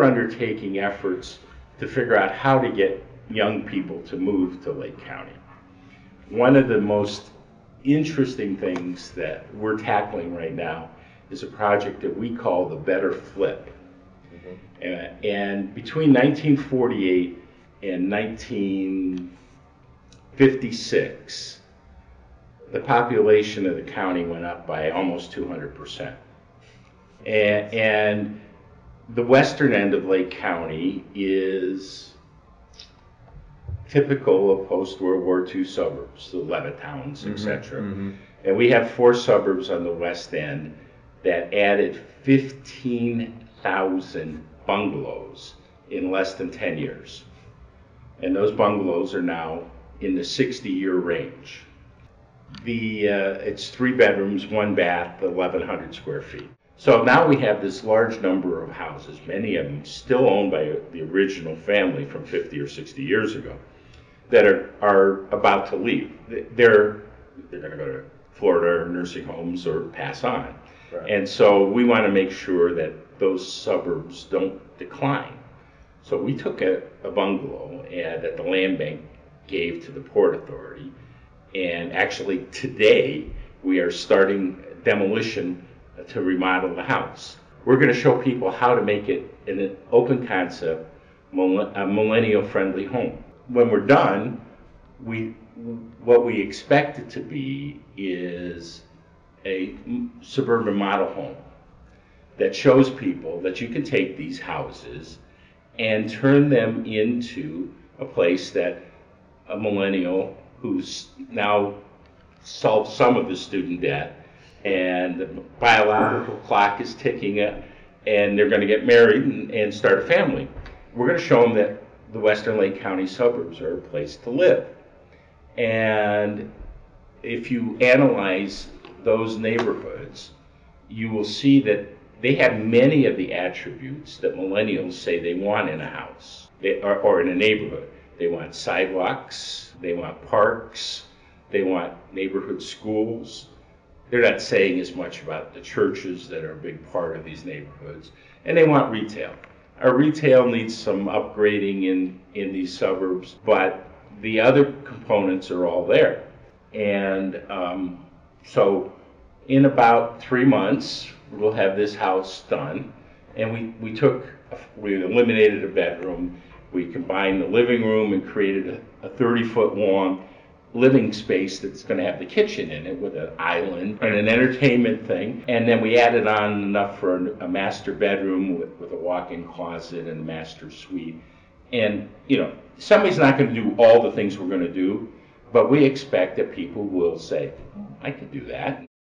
undertaking efforts to figure out how to get young people to move to Lake County. One of the most interesting things that we're tackling right now is a project that we call the Better Flip. And between 1948 and 1956, the population of the county went up by almost 200%. And the western end of Lake County is typical of post-World War II suburbs, the Levittowns, etc. And we have 4 suburbs on the west end that added 15,000 bungalows in less than 10 years. And those bungalows are now in the 60-year range. It's 3 bedrooms, 1 bath, 1,100 square feet. So now we have this large number of houses, many of them still owned by the original family from 50 or 60 years ago, that are about to leave. They're going to go to Florida or nursing homes or pass on. Right. And so we want to make sure that those suburbs don't decline. So we took a bungalow that the land bank gave to the Port Authority, and actually today we are starting demolition to remodel the house. We're going to show people how to make it in an open concept, a millennial-friendly home. When we're done, what we expect it to be is a suburban model home that shows people that you can take these houses and turn them into a place that a millennial who's now solved some of his student debt and the biological clock is ticking and they're going to get married and start a family. We're going to show them that the Western Lake County suburbs are a place to live. And if you analyze those neighborhoods, you will see that they have many of the attributes that millennials say they want in a house or in a neighborhood. They want sidewalks, they want parks, they want neighborhood schools. They're not saying as much about the churches that are a big part of these neighborhoods. And they want retail. Our retail needs some upgrading in these suburbs, but the other components are all there. And so in about 3 months, we'll have this house done. And we eliminated a bedroom. We combined the living room and created a 30-foot long living space that's going to have the kitchen in it with an island and an entertainment thing. And then we added on enough for a master bedroom with a walk-in closet and a master suite. And, somebody's not going to do all the things we're going to do, but we expect that people will say, I could do that.